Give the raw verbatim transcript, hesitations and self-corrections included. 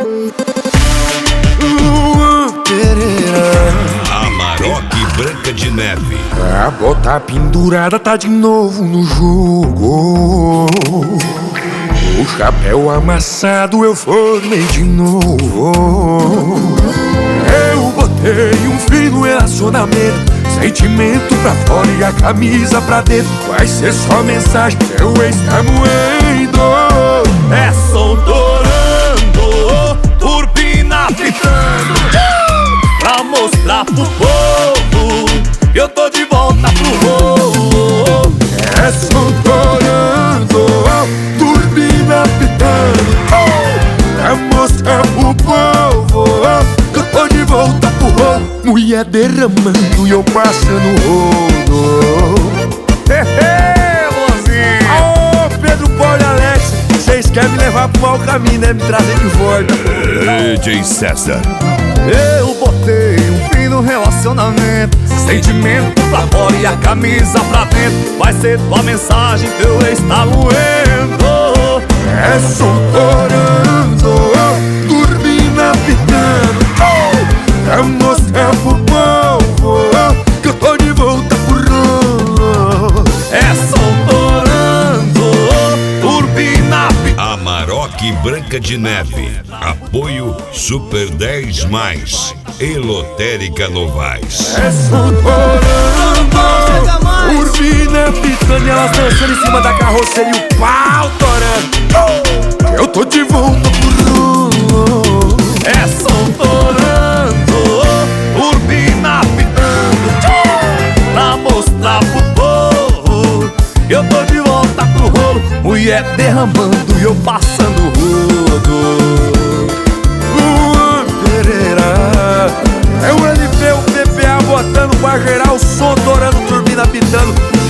Amarok Branca de Neve. A bota pendurada tá de novo no jogo. O chapéu amassado eu formei de novo. Eu botei um fim no relacionamento, sentimento pra fora e a camisa pra dentro. Vai ser só mensagem, seu ex tá moendo. É som torando, turbina pitando, pra mostrar pro povo que eu tô de volta pro rolo. É som torando, turbina pitando, pra mostrar pro povo que eu tô de volta pro rolo. Mulher derramando e eu passando rolo. Hehe, mozinho. Ô, Pedro, Paulo e Alex, vocês querem me levar pro mau caminho, né? Me trazer de volta. D J César. Eu botei um fim no relacionamento, sentimento pra fora e a camisa pra dentro. Vai ser tua mensagem, teu ex tá moendo. É som torando, turbina pitando, pra mostrar pro povo que eu tô de volta pro rolo. É som torando, turbina pitando. Amarok Branca de Neve. Apoio Super dez mais. Elotérica Novaes. É som torando, turbina pitando e elas dançando em cima da carroceria e o pau torando. Eu tô de volta pro rolo. É som torando, turbina pitando, pra mostrar pro povo que eu tô de volta pro rolo. Mulher derramando e eu passando rodo. É o L P, o P P A botando pra gerar o som, torando, turbina pitando.